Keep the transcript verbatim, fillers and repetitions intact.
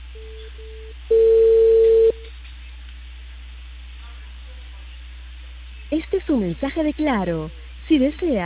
Este es un mensaje de Claro. Si desea